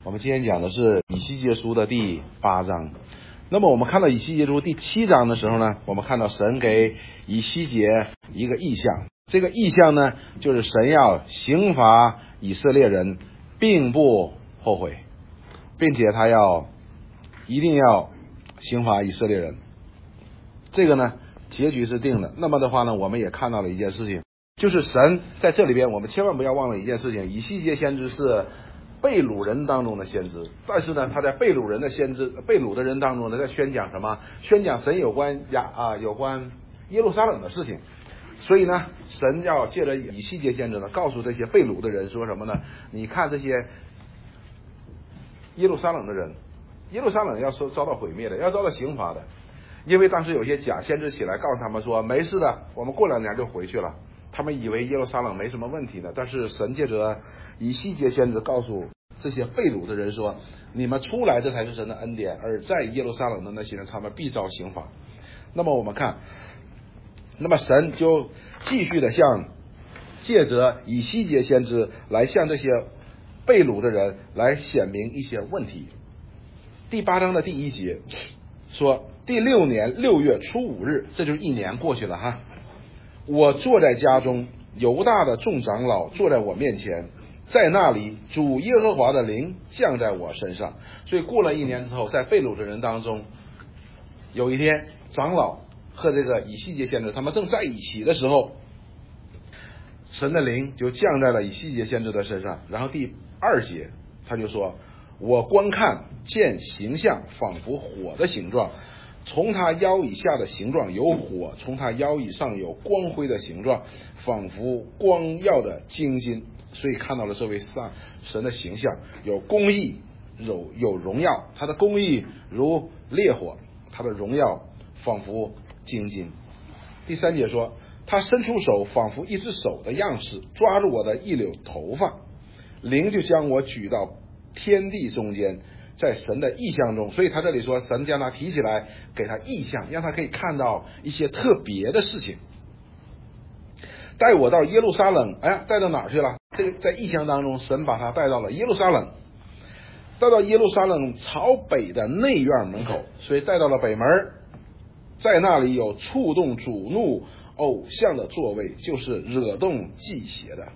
我们今天讲的是以西结书的第8章。那么我们看到以西结书第7章的时候呢，我们看到神给以西结一个意象。这个意象呢，就是神要刑罚以色列人，并不后悔，并且他一定要刑罚以色列人。这个呢，结局是定的。那么的话呢，我们也看到了一件事情，就是神在这里边，我们千万不要忘了一件事情：以西结先知是被掳人当中的先知，但是呢，他在被掳的人当中呢，在宣讲什么？宣讲神有关耶路撒冷的事情。所以呢，神要借着以西结先知呢，告诉这些被掳的人说什么呢？你看这些耶路撒冷的人，耶路撒冷要遭到毁灭的，要遭到刑罚的，因为当时有些假先知起来告诉他们说，没事的，我们过2年就回去了。他们以为耶路撒冷没什么问题呢，但是神借着以西结先知告诉这些被掳的人说，你们出来这才是神的恩典，而在耶路撒冷的那些人，他们必遭刑罚。那么我们看，那么神就继续的借着以西结先知来向这些被掳的人来显明一些问题。第8章的第1节说，第6年6月初5日，这就是1年过去了哈。我坐在家中，犹大的众长老坐在我面前，在那里主耶和华的灵降在我身上。所以过了1年之后，在被掳的人当中，有一天长老和这个以西结先知他们正在一起的时候，神的灵就降在了以西结先知的身上。然后第2节他就说，我观看见形象仿佛火的形状，从他腰以下的形状有火，从他腰以上有光辉的形状，仿佛光耀的金金。所以看到了这位神的形象，有公义，有荣耀，他的公义如烈火，他的荣耀仿佛金金。第3节说，他伸出手，仿佛一只手的样式，抓住我的一绺头发，灵就将我举到天地中间，在神的意象中。所以他这里说，神将他提起来，给他意象，让他可以看到一些特别的事情。带我到耶路撒冷，带到哪儿去了？这个在意象当中，神把他带到了耶路撒冷，带到耶路撒冷朝北的内院门口，所以带到了北门，在那里有触动主怒偶像的座位，就是惹动祭邪的。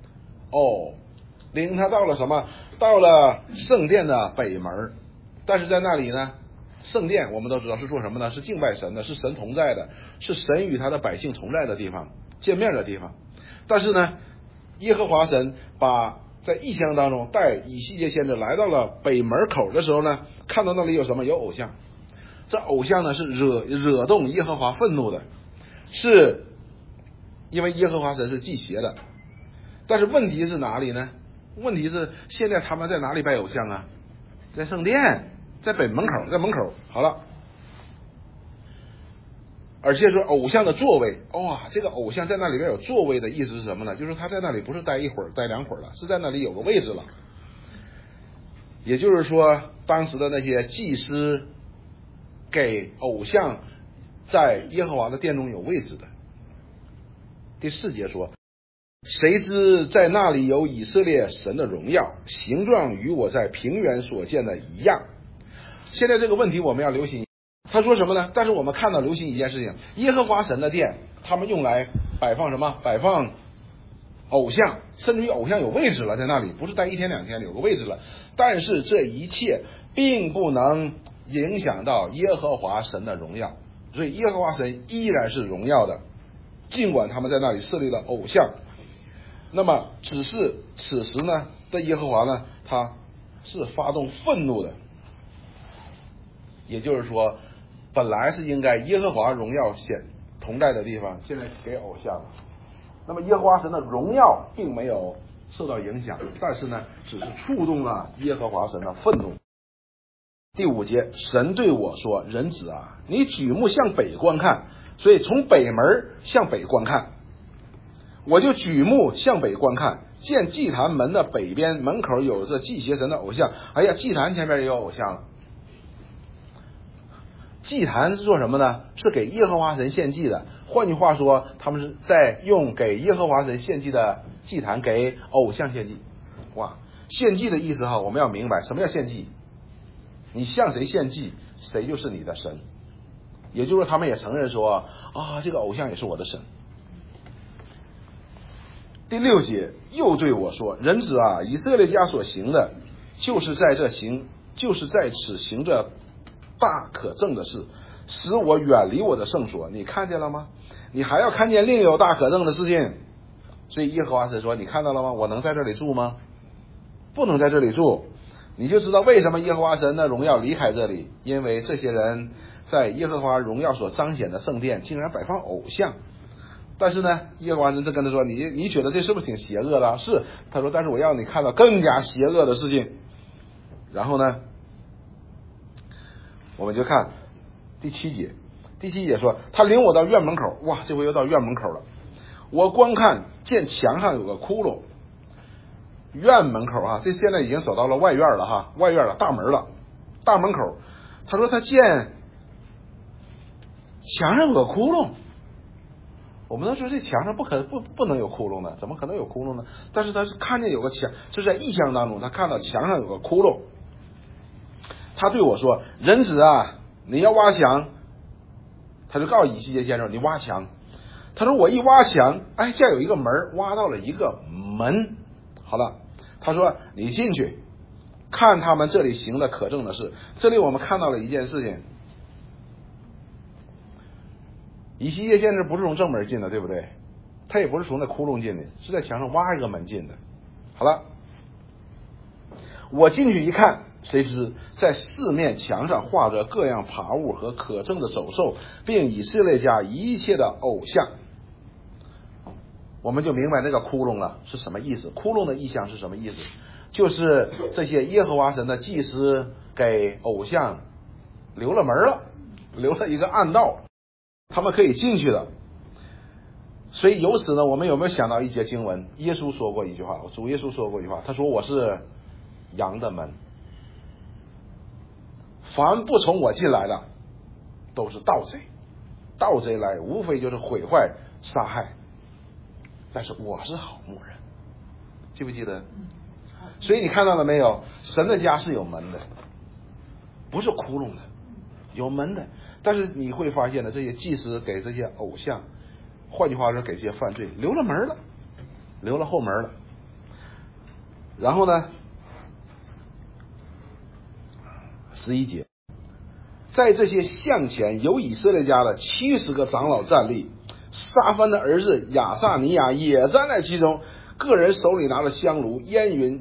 领他到了什么？到了圣殿的北门。但是在那里呢，圣殿我们都知道是做什么呢？是敬拜神的，是神同在的，是神与他的百姓同在的地方，见面的地方。但是呢，耶和华神在异象当中带以西结先知来到了北门口的时候呢，看到那里有什么？有偶像。这偶像呢是惹动耶和华愤怒的，是因为耶和华神是祭邪的。但是问题是哪里呢？问题是现在他们在哪里拜偶像啊？在圣殿，在北门口，在门口。好了，而且说偶像的座位，这个偶像在那里边有座位的意思是什么呢？就是他在那里不是待1会儿待2会儿了，是在那里有个位置了。也就是说，当时的那些祭司给偶像在耶和华的殿中有位置的。第4节说，谁知在那里有以色列神的荣耀，形状与我在平原所见的一样。现在这个问题我们要留心，他说什么呢？但是我们看到留心一件事情，耶和华神的殿他们用来摆放什么？摆放偶像，甚至于偶像有位置了，在那里不是待1天2天，有个位置了。但是这一切并不能影响到耶和华神的荣耀，所以耶和华神依然是荣耀的，尽管他们在那里设立了偶像。那么只是此时呢的耶和华呢，他是发动愤怒的。也就是说，本来是应该耶和华荣耀同在的地方，现在给偶像了。那么耶和华神的荣耀并没有受到影响，但是呢，只是触动了耶和华神的愤怒。第5节，神对我说，人子啊，你举目向北观看。所以从北门向北观看，我就举目向北观看，见祭坛门的北边门口有着祭邪神的偶像。祭坛前面也有偶像了。祭坛是做什么呢？是给耶和华神献祭的。换句话说，他们是在用给耶和华神献祭的祭坛给偶像献祭。 献祭的意思我们要明白什么叫献祭，你向谁献祭，谁就是你的神。也就是说他们也承认说这个偶像也是我的神。第6节又对我说，人子以色列家所行的就是在此行着大可憎的事，使我远离我的圣所。你看见了吗？你还要看见另有大可憎的事情。所以耶和华神说，你看到了吗？我能在这里住吗？不能在这里住。你就知道为什么耶和华神的荣耀离开这里，因为这些人在耶和华荣耀所彰显的圣殿竟然摆放偶像。但是呢，耶和华神就跟他说，你觉得这是不是挺邪恶的？是，他说，但是我要你看到更加邪恶的事情。然后呢，我们就看第7节。第7节说，他领我到院门口，哇，这回又到院门口了。我观看见墙上有个窟窿。院门口这现在已经走到了外院了外院了，大门了，大门口。他说他见墙上有个窟窿。我们都说这墙上不能有窟窿的，怎么可能有窟窿呢？但是他是看见有个墙，就在异象当中，他看到墙上有个窟窿。他对我说，人子你要挖墙。他就告诉以西结先生，你挖墙。他说我一挖墙，这有一个门，挖到了一个门。好了，他说你进去看他们这里行的可憎的事。这里我们看到了一件事情，以西结先知不是从正门进的，对不对？他也不是从那窟窿进的，是在墙上挖一个门进的。好了，我进去一看，谁知在四面墙上画着各样爬物和可憎的走兽，并以色列家一切的偶像。我们就明白那个窟窿了是什么意思。窟窿的意象是什么意思？就是这些耶和华神的祭司给偶像留了门了，留了一个暗道，他们可以进去的。所以由此呢，我们有没有想到一节经文？耶稣说过一句话，主耶稣说过一句话，他说我是羊的门，凡不从我进来的都是盗贼，盗贼来无非就是毁坏杀害，但是我是好牧人，记不记得？所以你看到了没有？神的家是有门的，不是窟窿的，有门的。但是你会发现呢，这些祭司给这些偶像，换句话说给这些犯罪留了门了，留了后门了。然后呢11节，在这些像前有以色列家的70个长老站立，撒番的儿子亚撒尼亚也站在其中，个人手里拿着香炉，烟云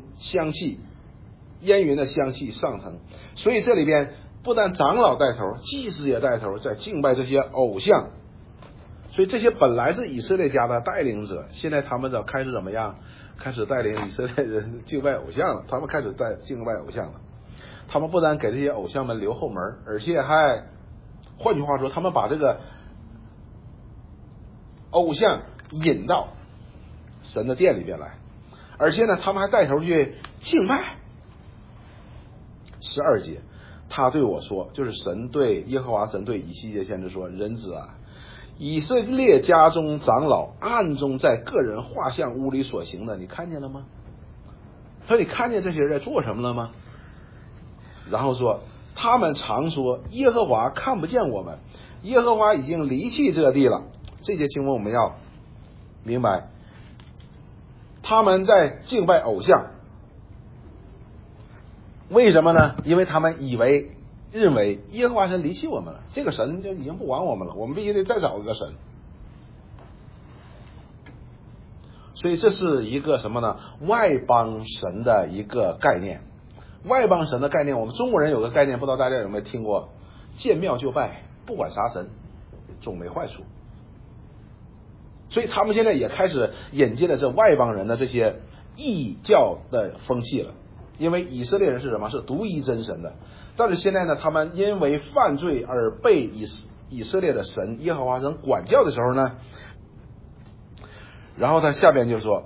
的香气上腾。所以这里边不但长老带头，祭司也带头，在敬拜这些偶像。所以这些本来是以色列家的带领者，现在他们开始怎么样？开始带领以色列人敬拜偶像了。他们开始敬拜偶像了。他们不但给这些偶像们留后门，而且还换句话说，他们把这个偶像引到神的殿里边来，而且呢，他们还带头去敬拜。12节，他对我说，就是神对耶和华神对以西结先知说，人子以色列家中长老暗中在个人画像屋里所行的，你看见了吗？他说你看见这些人在做什么了吗？然后说他们常说耶和华看不见我们，耶和华已经离弃这地了。这些经文我们要明白，他们在敬拜偶像，为什么呢？因为他们认为耶和华神离弃我们了，这个神就已经不管我们了，我们必须得再找一个神。所以这是一个什么呢？外邦神的一个概念。外邦神的概念，我们中国人有个概念，不知道大家有没有听过？见庙就拜，不管啥神，总没坏处。所以他们现在也开始引进了这外邦人的这些异教的风气了。因为以色列人是什么？是独一真神的。但是现在呢，他们因为犯罪而被以色列的神耶和华神管教的时候呢，然后他下边就说，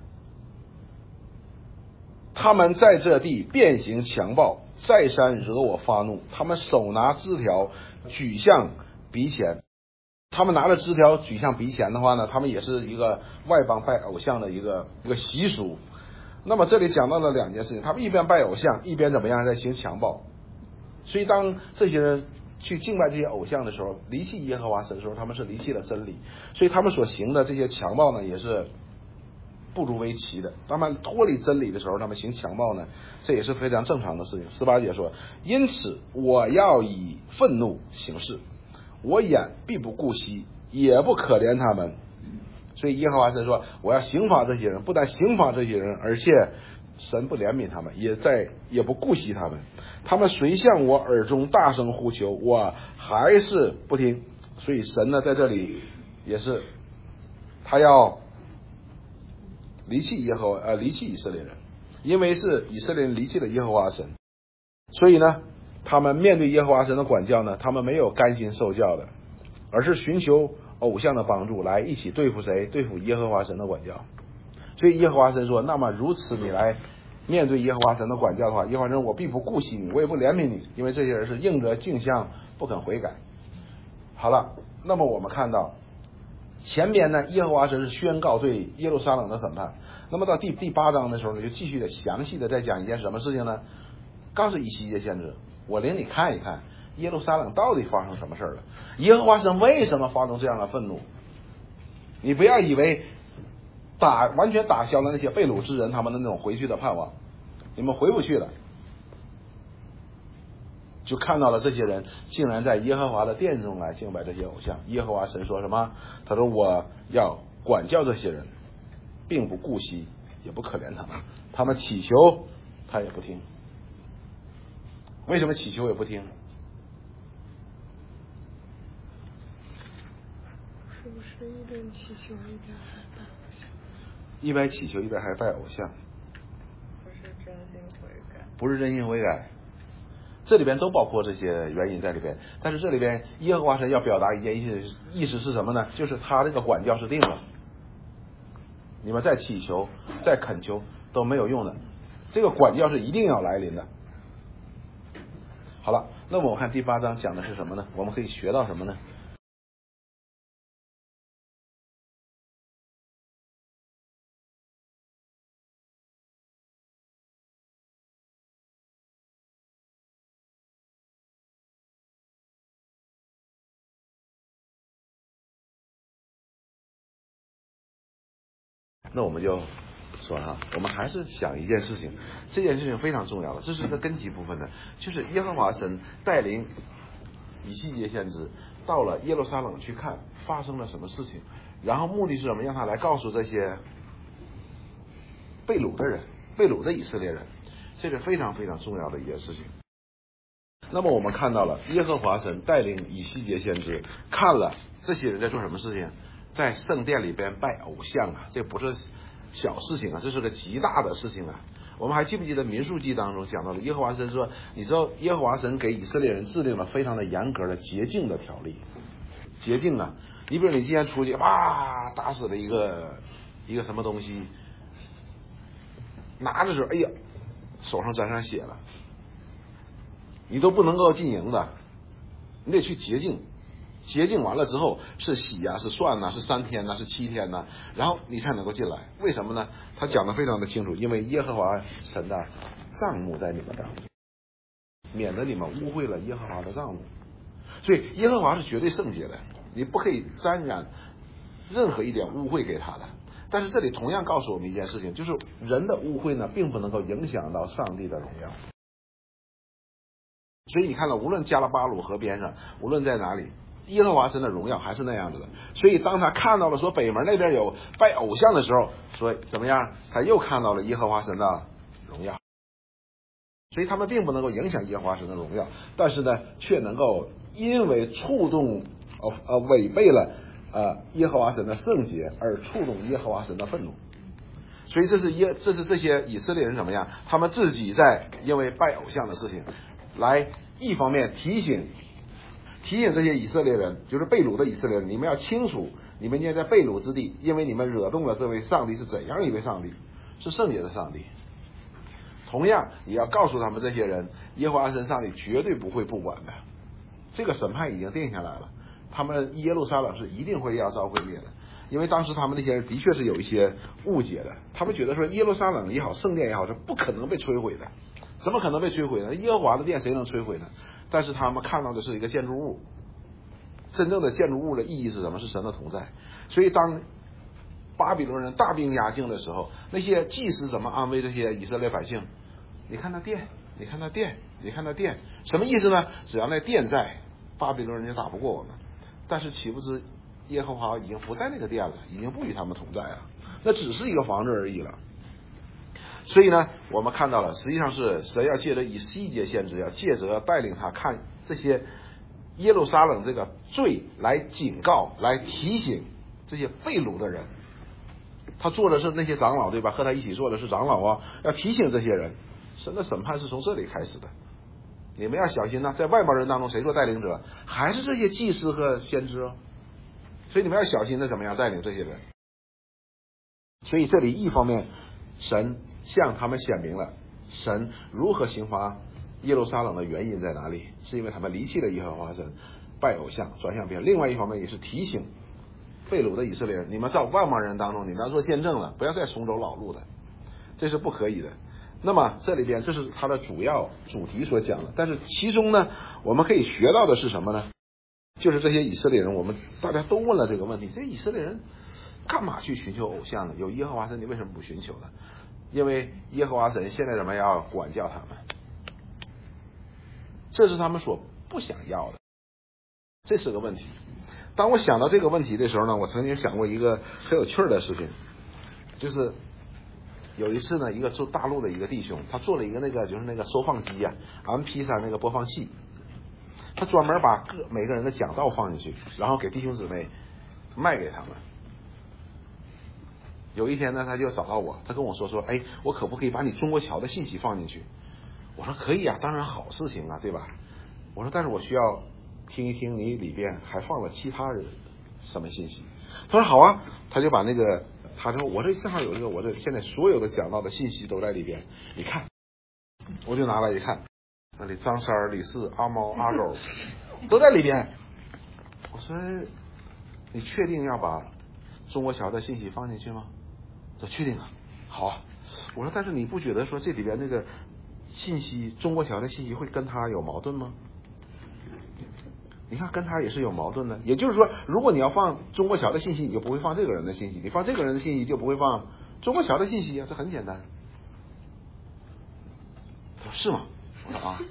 他们在这地变行强暴，再三惹我发怒。他们手拿枝条举向鼻前，他们拿着枝条举向鼻前的话呢，他们也是一个外邦拜偶像的一个习俗。 那么这里讲到了两件事情，他们一边拜偶像，一边怎么样在行强暴。所以当这些人去敬拜这些偶像的时候，离弃耶和华神的时候，他们是离弃了真理。所以他们所行的这些强暴呢，也是不足为奇的。当他们脱离真理的时候，他们行强暴呢，这也是非常正常的事情。18节说，因此我要以愤怒行事，我眼必不顾惜，也不可怜他们。所以耶和华神说，我要刑罚这些人，不但刑罚这些人，而且神不怜悯他们，也不顾惜他们。他们虽向我耳中大声呼求，我还是不听。所以神呢，在这里也是他要离弃以色列人，因为是以色列人离弃了耶和华神，所以呢，他们面对耶和华神的管教呢，他们没有甘心受教的，而是寻求偶像的帮助来一起对付谁？对付耶和华神的管教。所以耶和华神说，那么如此你来面对耶和华神的管教的话，耶和华神我必不顾惜你，我也不怜悯你，因为这些人是硬着颈项不肯悔改。好了，那么我们看到前边呢，耶和华神是宣告对耶路撒冷的审判。那么到第8章的时候呢，就继续的详细的再讲一件什么事情呢？告诉以西结先知，我领你看一看耶路撒冷到底发生什么事了，耶和华神为什么发动这样的愤怒。你不要以为完全打消了那些被掳之人他们的那种回去的盼望，你们回不去了。就看到了这些人竟然在耶和华的殿中来敬拜这些偶像。耶和华神说什么？他说我要管教这些人，并不顾惜，也不可怜他们。他们祈求他也不听。为什么祈求也不听？ 是不是一边祈求一边还拜偶像？ 一边祈求一边还拜偶像， 不是真心悔改。 不是真心悔改。这里边都包括这些原因在里边，但是这里边耶和华神要表达一件意思是什么呢？就是他这个管教是定了，你们再祈求再恳求都没有用的，这个管教是一定要来临的。好了，那么我看第8章讲的是什么呢？我们可以学到什么呢？那我们就说我们还是想一件事情，这件事情非常重要的，这是一个根基部分的，就是耶和华神带领以西结先知到了耶路撒冷去看发生了什么事情，然后目的是什么？让他来告诉这些被掳的人，被掳的以色列人，这是非常非常重要的一件事情。那么我们看到了耶和华神带领以西结先知看了这些人在做什么事情，在圣殿里边拜偶像啊，这不是小事情啊，这是个极大的事情啊。我们还记不记得民数记当中讲到的，耶和华神说，你知道耶和华神给以色列人制定了非常的严格的洁净的条例。洁净啊，你比如你今天出去哇打死了一个什么东西，拿的时候哎呀手上沾上血了，你都不能够进营的，你得去洁净。洁净完了之后是洗啊，是涮啊，是3天啊，是7天啊，然后你才能够进来。为什么呢？他讲的非常的清楚，因为耶和华神的帐幕在你们当中，免得你们污秽了耶和华的帐幕。所以耶和华是绝对圣洁的，你不可以沾染任何一点污秽给他的。但是这里同样告诉我们一件事情，就是人的污秽呢，并不能够影响到上帝的荣耀。所以你看了，无论加勒巴鲁河边上，无论在哪里，耶和华神的荣耀还是那样子的。所以当他看到了说北门那边有拜偶像的时候，说怎么样，他又看到了耶和华神的荣耀。所以他们并不能够影响耶和华神的荣耀，但是呢，却能够因为触动违背了耶和华神的圣洁而触动耶和华神的愤怒。所以这是这些以色列人怎么样，他们自己在因为拜偶像的事情来一方面提醒这些以色列人，就是被掳的以色列人，你们要清楚，你们现在在被掳之地，因为你们惹动了这位上帝是怎样一位上帝，是圣洁的上帝。同样也要告诉他们这些人，耶和华神上帝绝对不会不管的，这个审判已经定下来了，他们耶路撒冷是一定会要遭毁灭的。 因为当时他们那些人的确是有一些误解的，他们觉得说耶路撒冷也好，圣殿也好，是不可能被摧毁的，怎么可能被摧毁呢？耶和华的殿谁能摧毁呢？但是他们看到的是一个建筑物，真正的建筑物的意义是什么？是神的同在。所以当巴比伦人大兵压境的时候，那些祭司怎么安慰这些以色列百姓？你看那殿，你看那殿，你看那殿，什么意思呢？只要那殿在，巴比伦人就打不过我们。但是岂不知耶和华已经不在那个殿了，已经不与他们同在了，那只是一个房子而已了。所以呢，我们看到了，实际上是神要借着以西结先知，要借着带领他看这些耶路撒冷这个罪来警告，来提醒这些被掳的人。他做的是那些长老，对吧？和他一起做的是长老啊，要提醒这些人，神的审判是从这里开始的。你们要小心呐，在外邦人当中谁做带领者？还是这些祭司和先知哦。所以你们要小心的怎么样带领这些人。所以这里一方面神向他们显明了神如何刑罚耶路撒冷的原因在哪里，是因为他们离弃了耶和华神，拜偶像，转向别人。另外一方面也是提醒被掳的以色列人，你们在外邦人当中，你们要做见证了，不要再重走老路了，这是不可以的。那么这里边这是它的主要主题所讲的，但是其中呢，我们可以学到的是什么呢？就是这些以色列人，我们大家都问了这个问题：这以色列人干嘛去寻求偶像呢？有耶和华神，你为什么不寻求呢？因为耶和华神现在怎么要管教他们，这是他们所不想要的，这是个问题。当我想到这个问题的时候呢，我曾经想过一个很有趣的事情，就是有一次呢，一个做大陆的一个弟兄，他做了一个就是那个收放机啊 MP3 那个播放器，他专门把每个人的讲道放进去，然后给弟兄姊妹卖给他们。有一天呢，他就找到我，他跟我说，哎，我可不可以把你中国桥的信息放进去？我说可以啊，当然好事情啊，对吧？我说但是我需要听一听你里边还放了其他人什么信息。他说好啊，他就把他说我这正好有我这现在所有的讲到的信息都在里边，你看。我就拿来一看，那里张三、李四、阿猫、阿狗都在里边。我说你确定要把中国桥的信息放进去吗？他确定啊，好啊。我说但是你不觉得说这里边那个信息，中国桥的信息会跟他有矛盾吗？你看跟他也是有矛盾的。也就是说，如果你要放中国桥的信息，你就不会放这个人的信息；你放这个人的信息，就不会放中国桥的信息啊，这很简单。他说是吗？我说啊。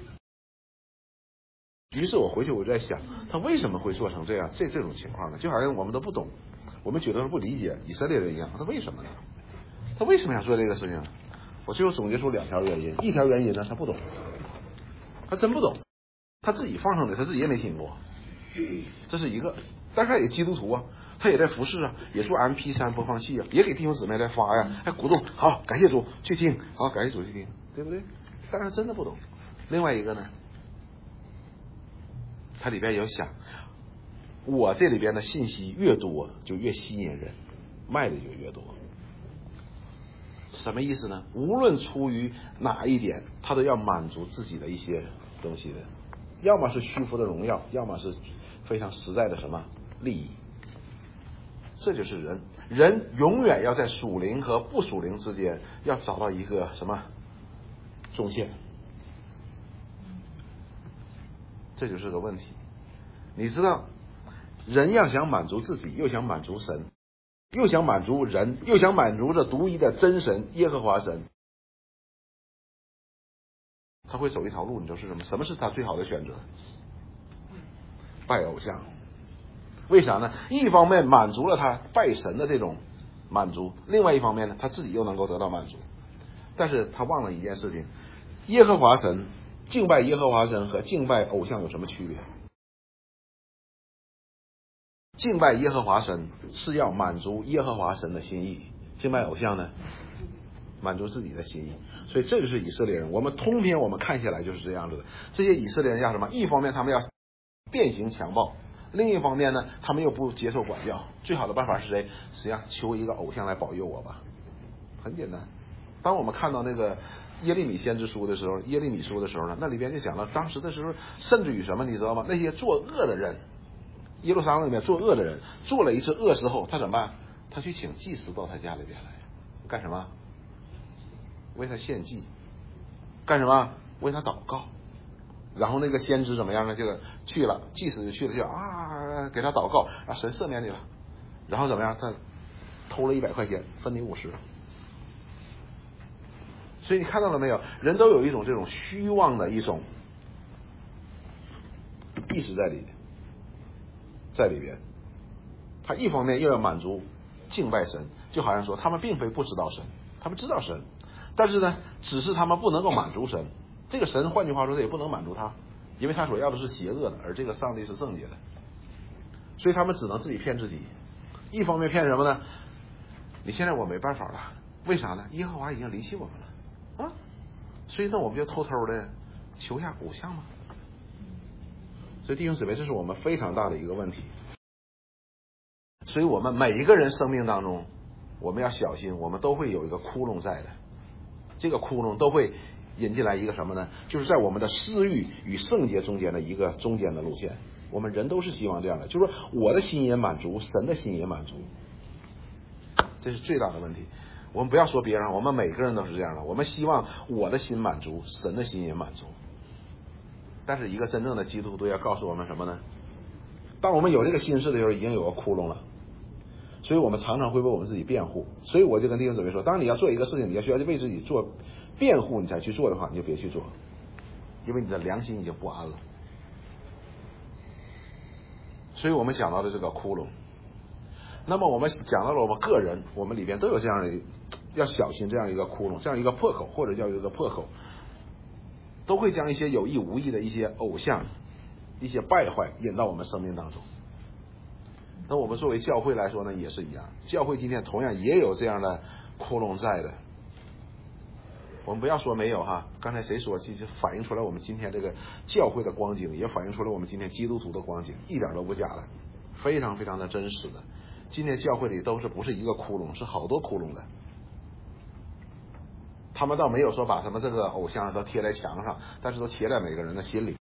于是我回去我就在想，他为什么会做成这样这种情况呢？就好像我们都不懂，我们觉得不理解以色列人一样。他为什么呢？他为什么要做这个事情？我最后总结出2条原因。一条原因呢，他不懂，他真不懂，他自己放上的他自己也没听过，这是一个。但是他也基督徒啊，他也在服侍啊，也做 MP3 播放器啊，也给弟兄姊妹在发呀，还鼓动，好，感谢主去听，好，感谢主去听，对不对？但是真的不懂。另外一个呢，他里边有想，我这里边的信息越多就越吸引人，卖的就越多。什么意思呢？无论出于哪一点，他都要满足自己的一些东西的，要么是虚浮的荣耀，要么是非常实在的什么利益。这就是人永远要在属灵和不属灵之间要找到一个什么中线，这就是个问题。你知道，人要想满足自己，又想满足神，又想满足人，又想满足这独一的真神耶和华神，他会走一条路，你知道是什么？什么是他最好的选择？拜偶像。为啥呢？一方面满足了他拜神的这种满足，另外一方面呢，他自己又能够得到满足。但是他忘了一件事情，耶和华神，敬拜耶和华神和敬拜偶像有什么区别？敬拜耶和华神是要满足耶和华神的心意，敬拜偶像呢，满足自己的心意。所以这就是以色列人，我们通篇我们看下来就是这样子的。这些以色列人要什么？一方面他们要变形强暴，另一方面呢，他们又不接受管教。最好的办法是谁？实际上求一个偶像来保佑我吧，很简单。当我们看到那个耶利米先知书的时候，耶利米书的时候呢，那里边就讲了，当时的时候甚至于什么，你知道吗？那些作恶的人，耶路撒冷里面作恶的人，做了一次恶之后，他怎么办？ 他去请祭司到他家里边来，干什么？为他献祭。干什么？为他祷告。然后那个先知怎么样呢？就去了，祭司就去了，就给他祷告，啊，神赦免你了。然后怎么样？他偷了100块钱，分你50。所以你看到了没有？人都有一种这种虚妄的一种意识在里边。他一方面又要满足敬拜神，就好像说他们并非不知道神，他们知道神，但是呢，只是他们不能够满足神。这个神换句话说，他也不能满足他，因为他所要的是邪恶的，而这个上帝是圣洁的，所以他们只能自己骗自己。一方面骗什么呢？你现在我没办法了，为啥呢？耶和华已经离弃我们了啊，所以那我们就偷偷的求下偶像嘛。所以弟兄姊妹，这是我们非常大的一个问题。所以我们每一个人生命当中，我们要小心，我们都会有一个窟窿在的，这个窟窿都会引进来一个什么呢？就是在我们的私欲与圣洁中间的一个中间的路线。我们人都是希望这样的，就是说我的心也满足，神的心也满足，这是最大的问题。我们不要说别人，我们每个人都是这样的，我们希望我的心满足，神的心也满足。但是一个真正的基督徒要告诉我们什么呢？当我们有这个心事的时候，已经有个窟窿了，所以我们常常会为我们自己辩护。所以我就跟弟兄姊妹说，当你要做一个事情，你要需要为自己做辩护，你才去做的话，你就别去做，因为你的良心已经不安了。所以我们讲到的这个窟窿，那么我们讲到了我们个人，我们里边都有这样的，要小心这样一个窟窿，这样一个破口，或者叫一个破口，都会将一些有意无意的一些偶像、一些败坏引到我们生命当中。那我们作为教会来说呢，也是一样，教会今天同样也有这样的窟窿在的。我们不要说没有哈，刚才谁说，其实反映出来我们今天这个教会的光景，也反映出来我们今天基督徒的光景，一点都不假的，非常非常的真实的。今天教会里都是不是一个窟窿，是好多窟窿的。他们倒没有说把什么这个偶像都贴在墙上，但是都贴在每个人的心里。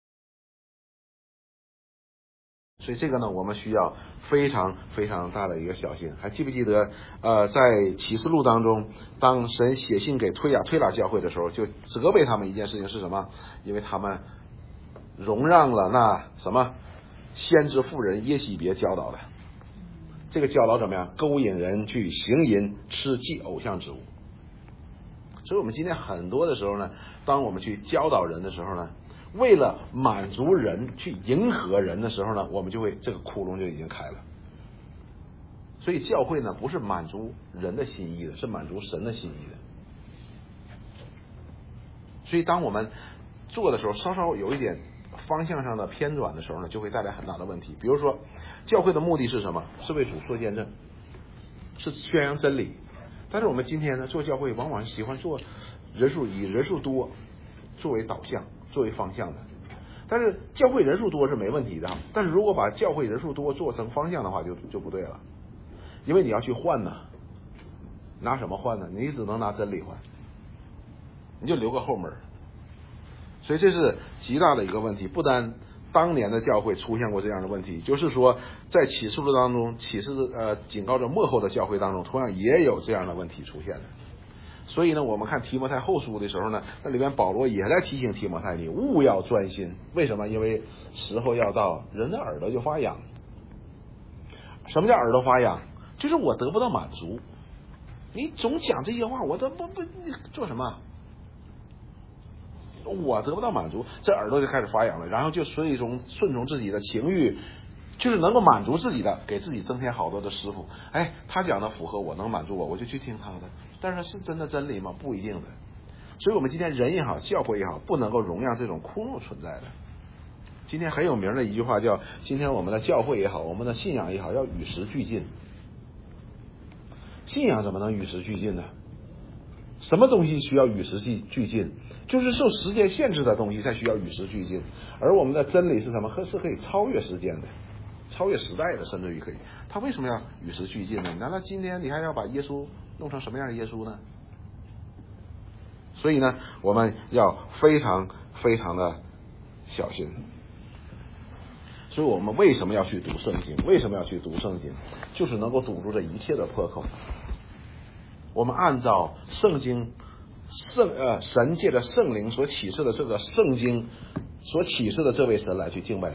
所以这个呢，我们需要非常非常大的一个小心。还记不记得在启示录当中，当神写信给推拉教会的时候，就责备他们一件事情是什么？因为他们容让了那什么先知妇人耶洗别教导的，这个教导怎么样？勾引人去行淫，吃祭偶像之物。所以我们今天很多的时候呢，当我们去教导人的时候呢，为了满足人，去迎合人的时候呢，我们就会这个窟窿就已经开了。所以教会呢，不是满足人的心意的，是满足神的心意的。所以当我们做的时候，稍稍有一点方向上的偏转的时候呢，就会带来很大的问题。比如说，教会的目的是什么？是为主做见证，是宣扬真理。但是我们今天呢，做教会往往喜欢做以人数多作为导向，作为方向的。但是教会人数多是没问题的，但是如果把教会人数多做成方向的话，就不对了。因为你要去换呢，拿什么换呢？你只能拿真理换，你就留个后门。所以这是极大的一个问题。不单当年的教会出现过这样的问题，就是说在启示录当中，警告着末后的教会当中，同样也有这样的问题出现的。所以呢，我们看提摩太后书的时候呢，那里边保罗也在提醒提摩太，你务要专心。为什么？因为时候要到，人的耳朵就发痒。什么叫耳朵发痒？就是我得不到满足。你总讲这些话，我都不你做什么？我得不到满足，这耳朵就开始发痒了，然后就顺从自己的情欲，就是能够满足自己的，给自己增添好多的师傅。哎，他讲的符合我，能满足我就去听他的。但是是真的真理吗？不一定的。所以我们今天人也好，教会也好，不能够容让这种窟窿存在的。今天很有名的一句话叫，今天我们的教会也好，我们的信仰也好，要与时俱进。信仰怎么能与时俱进呢？什么东西需要与时俱进？就是受时间限制的东西才需要与时俱进。而我们的真理是什么？是可以超越时间的，超越时代的，甚至于可以。他为什么要与时俱进呢？难道今天你还要把耶稣弄成什么样的耶稣呢？所以呢，我们要非常非常的小心。 所以我们为什么要去读圣经？为什么要去读圣经？就是能够堵住这一切的破口。我们按照圣经神界的圣灵所启示的这个圣经所启示的这位神来去敬拜他。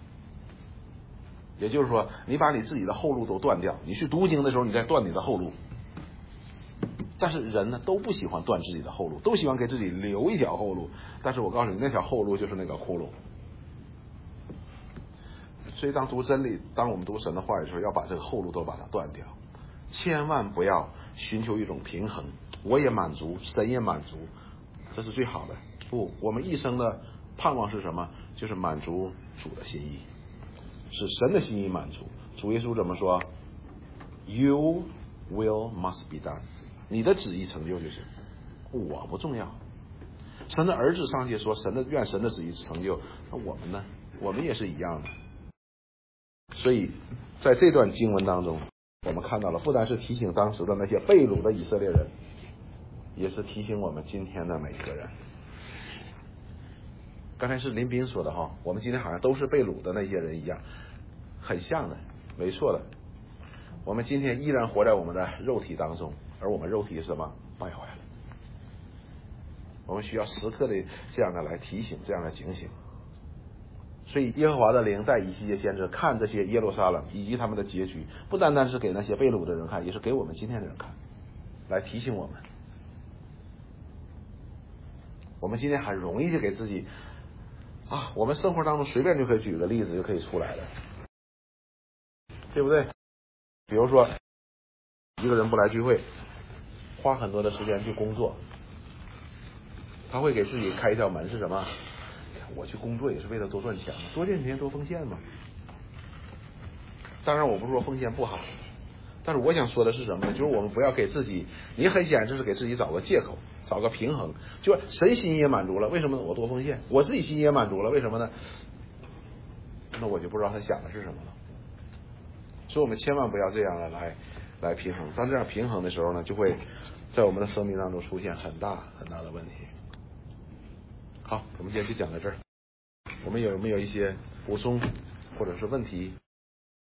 也就是说，你把你自己的后路都断掉，你去读经的时候，你在断你的后路。但是人呢，都不喜欢断自己的后路，都喜欢给自己留一条后路。但是我告诉你，那条后路就是那个窟窿。所以当我们读神的话语的时候，要把这个后路都把它断掉，千万不要寻求一种平衡，我也满足，神也满足，这是最好的。不，我们一生的盼望是什么？就是满足主的心意，使神的心意满足。主耶稣怎么说 ？You will must be done。你的旨意成就就行，我不重要。神的儿子上去说愿神的旨意成就，那我们呢？我们也是一样的。所以在这段经文当中，我们看到了不单是提醒当时的那些被掳的以色列人，也是提醒我们今天的每一个人。刚才是林斌说的哈，我们今天好像都是被掳的那些人一样，很像的，没错的。我们今天依然活在我们的肉体当中，而我们肉体是什么？败坏了。我们需要时刻的这样的来提醒，这样的警醒。所以耶和华的灵带以西结先知看这些耶路撒冷以及他们的结局，不单单是给那些被掳的人看，也是给我们今天的人看，来提醒我们。我们今天很容易就给自己我们生活当中随便就可以举个例子就可以出来了，对不对？比如说一个人不来聚会，花很多的时间去工作，他会给自己开一条门是什么？我去工作也是为了多赚钱，多赚钱多奉献嘛。当然我不是说奉献不好，但是我想说的是什么呢？就是我们不要给自己，你很显然就是给自己找个借口，找个平衡。就神心也满足了，为什么我多奉献？我自己心也满足了，为什么呢？那我就不知道他想的是什么了。所以我们千万不要这样的来平衡。当这样平衡的时候呢，就会在我们的生命当中出现很大很大的问题。好，我们今天就讲到这儿。我们有没有一些补充或者是问题？